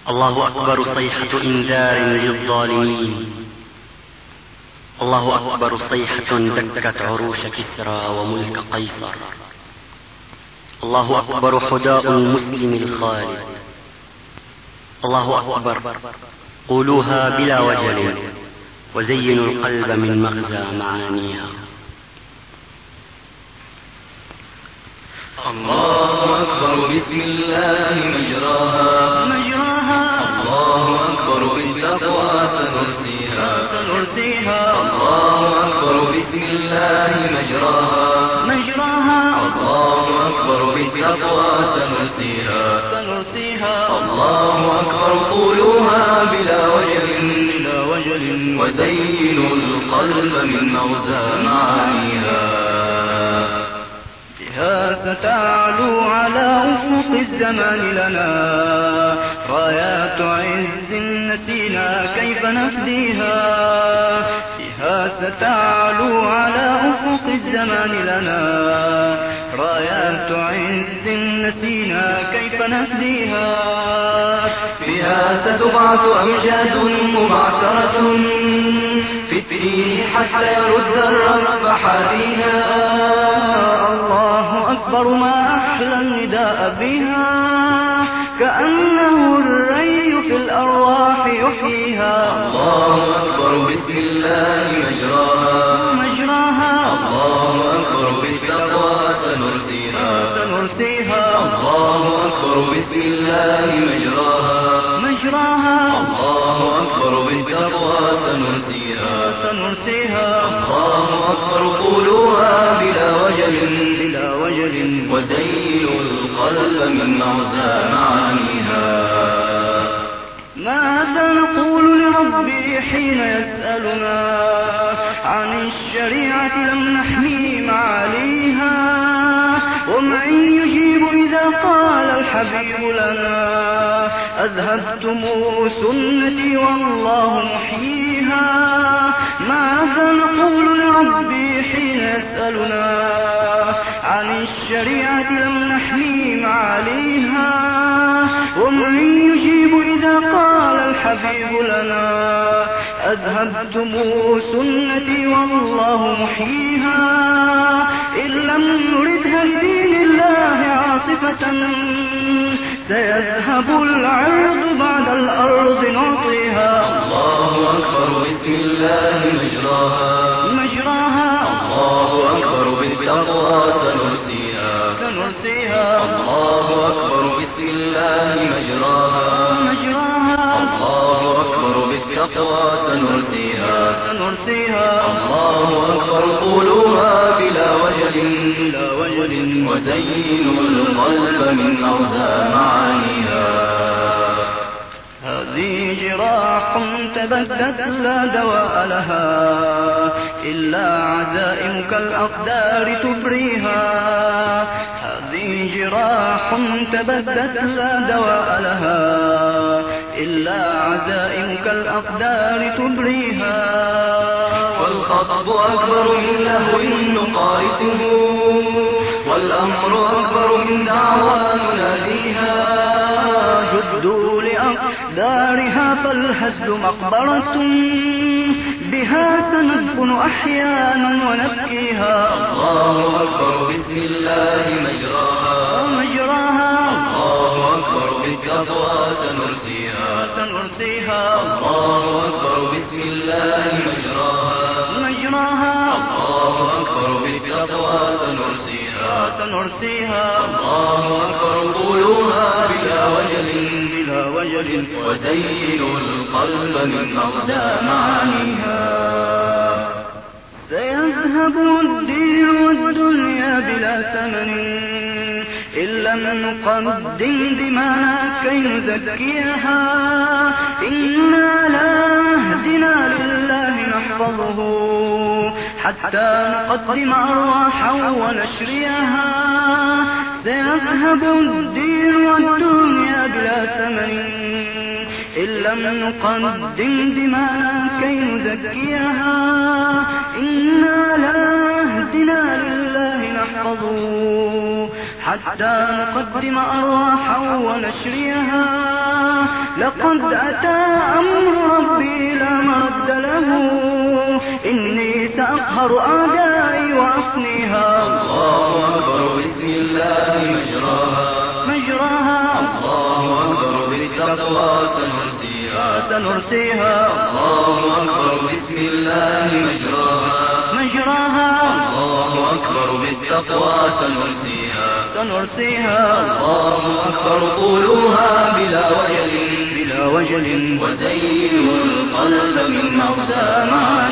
الله أكبر صيحة إنذار للظالمين. الله أكبر صيحة دكت عروش كسرى وملك قيصر. الله أكبر حداء المسلم الخالد. الله أكبر، قولوها بلا وجل وزينوا القلب من مغزى معانيها. الله أكبر بسم الله مجراها مجراها. الله أكبر بالتقوى سنرسيها سنرسيها. الله أكبر بسم الله مجراها مجراها. الله أكبر بالتقوى سنرسيها سنرسيها. الله أكبر قولوها بلا وجل بلا وجل وزينوا القلب من موزى معانيها. ستعلو على أفق الزمان لنا رايات عز نسينا كيف نفديها. فيها ستعلو على أفق الزمان لنا رايات عز نسينا كيف نفديها. فيها ستبعث أمجاد مبعثرة في الدين حتى يرد الرب حاديها. الله أكبر ما أحلى النداء بها كأنه الري في الأرواح يحييها. الله أكبر بسم الله مجراها مجراها. الله أكبر بالتقوى سنرسيها سنرسيها. الله أكبر بسم الله مجراها مجراها. الله أكبر بالتقوى سنرسيها سنرسيها. الله أكبر قولوها بلا وجل بلا وجل وزينوا القلب من موزى معانيها. ماذا نقول لربي حين يسألنا عن الشريعة لم نحمي معاليها. ومن يجيب إذا قال الحبيب لنا أذهبتم سنتي والله محييها. ماذا نقول لربي حين يسألنا عن الشريعة لم نحمي معاليها. ومن يجيب إذا قال الحبيب لنا أذهبتم سنتي والله محييها. إن لم نردها لدين الله عاصفة سيذهب العرض بعد الأرض نعطيها. الله أكبر بسم الله مجراها مجراها. الله أكبر بالتقوى سنرسيها سنرسيها. الله أكبر بسم الله مجراها مجراها. الله أكبر بالتقوى سنرسيها سنرسيها. الله أكبر قولوها بلا وجل بلا وجل وزينوا القلب من أوزى معانيها. هذه جراح تبدت لا دواء لها إلا عزائمك الأقدار تبريها. هذه جراح تبدت لا دواء لها إلا عزائمك الأقدار تبريها. والخطب أكبر من لهو نقارته والأمر أكبر من دعوى نناديها. جدوا لأقدارها فالهزل مقبرة بها سندفن أحيانا ونبكيها. الله أكبر بسم الله مجراها مجراها. الله أكبر بالتقوى سنرسيها سنرسيها. الله أكبر بسم الله مجراها مجراها. الله أكبر بالتقوى سنرسيها سنرسيها. الله أكبر قولوها بلا وجل بلا وجل وزينوا القلب من مغزى معانيها. سيذهب الدين والدنيا بلا ثمن إن لم نقدم دماءنا كي نزكيها. إنا لا هدنا لله نحفظه حتى نقدم أرواحا ونشريها. سيذهب الدين والدنيا بلا ثمن إن لم نقدم دماءنا كي نزكيها. إنا لا هدنا لله نحفظه حتى نقدم أرواحا ونشريها. لقد أتى أمر ربي لا مرد له إني سأقهر أعدائي وأفنيها الله أكبر بسم الله مجراها الله أكبر بالتقوى سنرسيها الله أكبر بسم الله مجراها الله أكبر بالتقوى سنرسيها الله أكبر قولوها بلا وجل وزينوا وزينوا القلب من مغزى معانيها